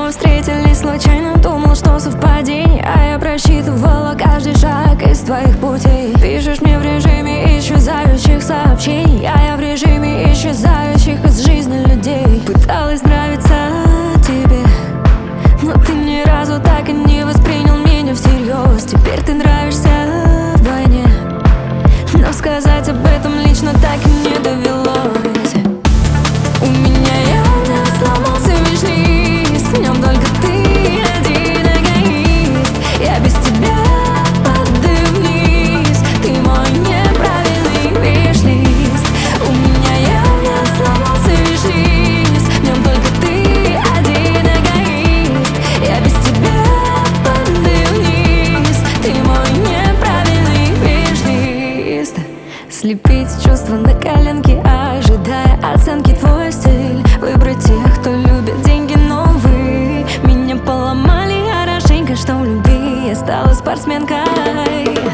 снова встретились случайно. Думал, что совпадение, а я просчитывала каждый шаг из твоих путей. Пишешь мне в режиме исчезающих сообщений, а я в режиме исчезающих из жизни людей. Пыталась нравиться тебе, но ты ни разу так и не воспринял меня всерьез. Теперь ты нравишься вдвойне, но сказать об этом лично так и не довелось. У меня явно сломался виш-лист, в нем только ты один эгоист. Я без тебя падаю вниз, ты мой неправильный виш-лист. У меня явно сломался виш-лист, в нем только ты один эгоист. Я без тебя падаю вниз, ты мой неправильный виш-лист. Слепить чувства на коленке, ожидая оценки, твой стиль. Выбрать тех, кто любит деньги, но вы меня поломали хорошенько, что в любви я стала спортсменкой.